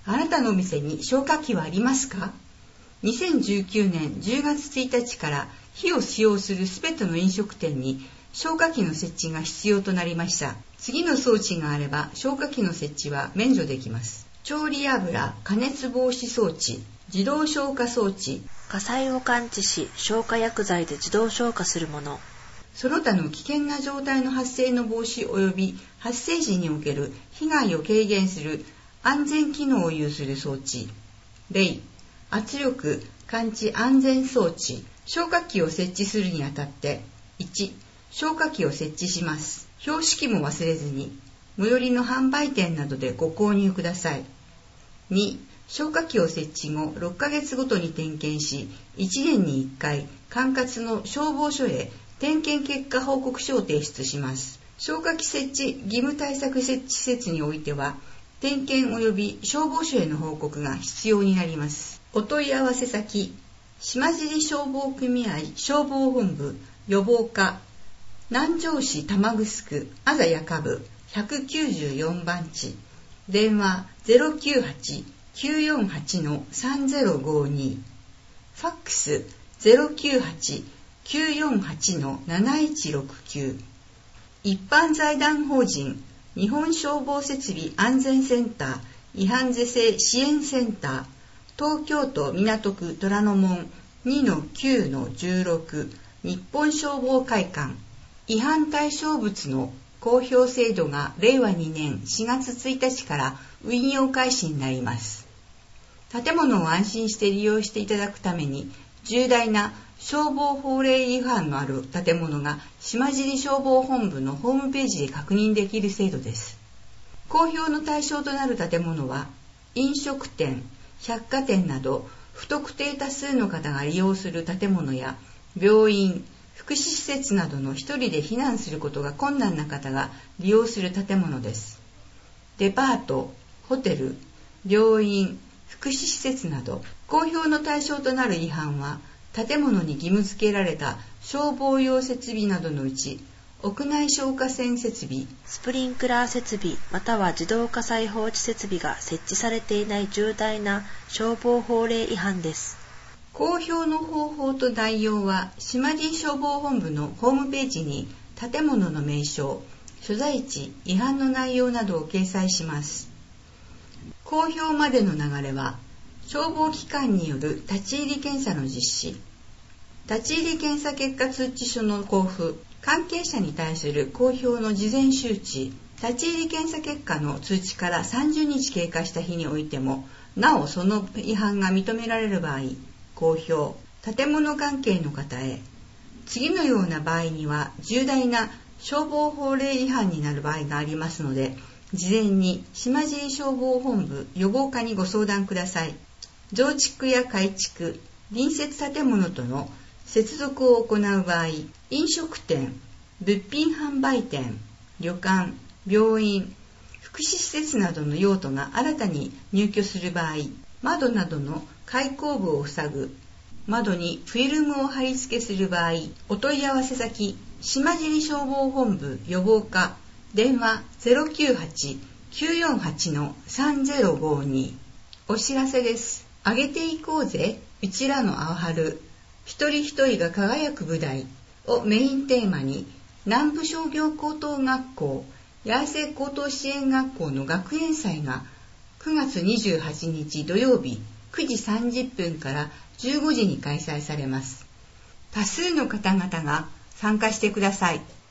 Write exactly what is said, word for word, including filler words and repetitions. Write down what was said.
あなたのお店に消火器はありますか？にせんじゅうきゅうねんじゅうがつついたちから火を使用するすべての飲食店に消火器の設置が必要となりました。次の装置があれば消火器の設置は免除できます。調理油加熱防止装置、自動消火装置、 火災を感知し消火薬剤で自動消火するもの、 その他の危険な状態の発生の防止及び発生時における被害を軽減する安全機能を有する装置。例、圧力感知安全装置。消火器を設置するにあたって、いち. 消火器を設置します。標識も忘れずに、最寄りの販売店などでご購入ください。に. 消火器を設置後ろっかげつごとに点検し、いちねんにいっかい管轄の消防署へ点検結果報告書を提出します。消火器設置義務対策設置施設においては、点検及び消防署への報告が必要になります。お問い合わせ先、島尻消防組合消防本部予防課、南城市玉城あざやか部ひゃくきゅうじゅうよんばんち、電話 ゼロきゅうはち きゅうよんはち さんゼロごに、ファックス ゼロきゅうはち きゅうよんはち なないちろくきゅう、一般財団法人日本消防設備安全センター違反是正支援センター、東京都港区虎ノ門 にのきゅうのじゅうろく 日本消防会館。違反対象物の公表制度がれいわにねんしがつついたちから運用開始になります。建物を安心して利用していただくために、重大な消防法令違反のある建物が島尻消防本部のホームページで確認できる制度です。公表の対象となる建物は、飲食店、百貨店など不特定多数の方が利用する建物や、病院、福祉施設などの一人で避難することが困難な方が利用する建物です。デパート、ホテル、病院、福祉施設など公表の対象となる違反は、建物に義務付けられた消防用設備などのうち、屋内消火栓設備、 スプリンクラー設備または自動火災報知設備が設置されていない重大な消防法令違反です。 公表の方法と内容は、島尻消防本部のホームページに建物の名称、所在地、違反の内容などを掲載します。公表までの流れは、消防機関による立ち入り検査の実施、立ち入り検査結果通知書の交付、関係者に対する公表の事前周知、立ち入り検査結果の通知からさんじゅうにち経過した日においても、なおその違反が認められる場合、公表、建物関係の方へ、次のような場合には重大な消防法令違反になる場合がありますので、事前に島尻消防本部予防課にご相談ください。増築や改築、隣接建物との接続を行う場合、飲食店、物品販売店、旅館、病院、福祉施設などの用途が新たに入居する場合、窓などの開口部を塞ぐ、窓にフィルムを貼り付けする場合、お問い合わせ先、島尻消防本部予防課、電話 ゼロきゅうはち きゅうよんはち さんゼロごに。お知らせです。上げていこうぜ、うちらの青春、一人一人が輝く舞台をメインテーマに、南部商業高等学校、八重瀬高等支援学校の学園祭がくがつにじゅうはちにち土曜日くじさんじゅっぷんからじゅうごじに開催されます。多数の方々が参加してください。